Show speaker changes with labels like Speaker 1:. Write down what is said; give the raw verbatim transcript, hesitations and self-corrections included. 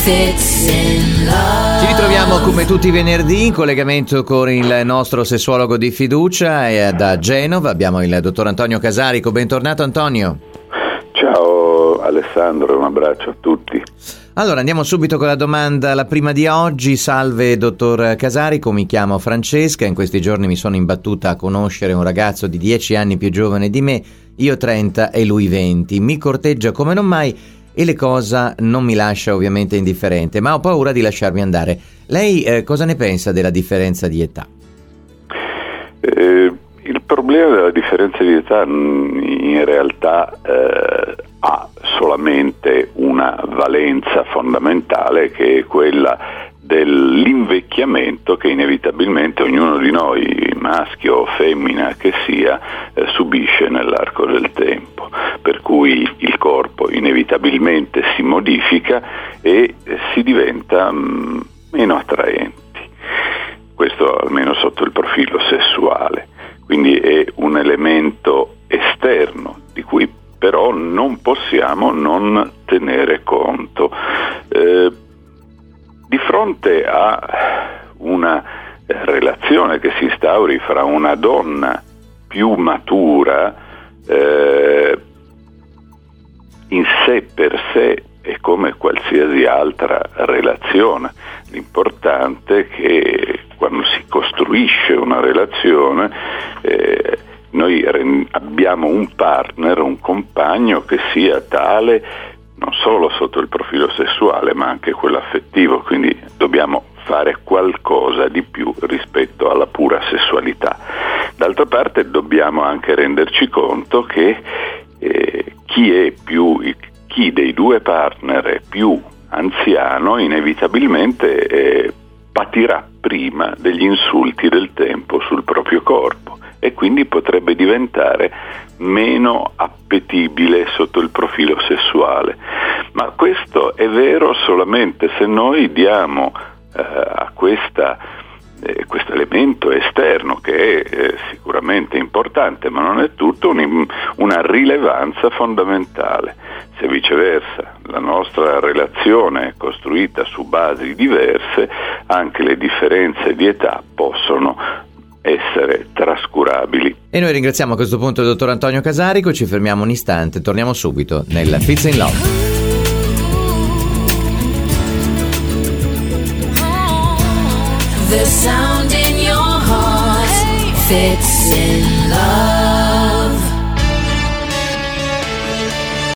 Speaker 1: Fits in Love.
Speaker 2: Ci ritroviamo come tutti i venerdì in collegamento con il nostro sessuologo di fiducia e da Genova abbiamo il dottor Antonio Casarico. Bentornato Antonio.
Speaker 3: Ciao Alessandro, un abbraccio a tutti.
Speaker 2: Allora andiamo subito con la domanda, la prima di oggi. Salve dottor Casarico, mi chiamo Francesca, in questi giorni mi sono imbattuta a conoscere un ragazzo di dieci anni più giovane di me, io trenta e lui venti, mi corteggia come non mai e le cosa non mi lascia ovviamente indifferente, ma ho paura di lasciarmi andare. Lei eh, cosa ne pensa della differenza di età?
Speaker 3: Eh, il problema della differenza di età in realtà eh, ha solamente una valenza fondamentale, che è quella dell'invecchiamento che inevitabilmente ognuno di noi, maschio o femmina che sia, eh, subisce nell'arco del tempo, per cui il corpo inevitabilmente si modifica e eh, si diventa mh, meno attraenti, questo almeno sotto il profilo sessuale, quindi è un elemento esterno di cui però non possiamo non tenere conto. Eh, Di fronte a una relazione che si instauri fra una donna più matura, eh, in sé per sé è come qualsiasi altra relazione. L'importante è che quando si costruisce una relazione eh, noi abbiamo un partner, un compagno che sia tale non solo sotto il profilo sessuale ma anche quello affettivo, quindi dobbiamo fare qualcosa di più rispetto alla pura sessualità. D'altra parte dobbiamo anche renderci conto che eh, chi è più chi dei due partner è più anziano inevitabilmente eh, patirà prima degli insulti del tempo sul proprio corpo e quindi potrebbe diventare meno appetibile sotto il profilo sessuale. Ma questo è vero solamente se noi diamo eh, a questa, eh, questo elemento esterno, che è eh, sicuramente importante, ma non è tutto, un, una rilevanza fondamentale. Se viceversa la nostra relazione è costruita su basi diverse, anche le differenze di età possono essere trascurabili.
Speaker 2: E noi ringraziamo a questo punto il dottor Antonio Casarico, ci fermiamo un istante, torniamo subito nel Fits in Love.
Speaker 1: The sound in your heart fits in love.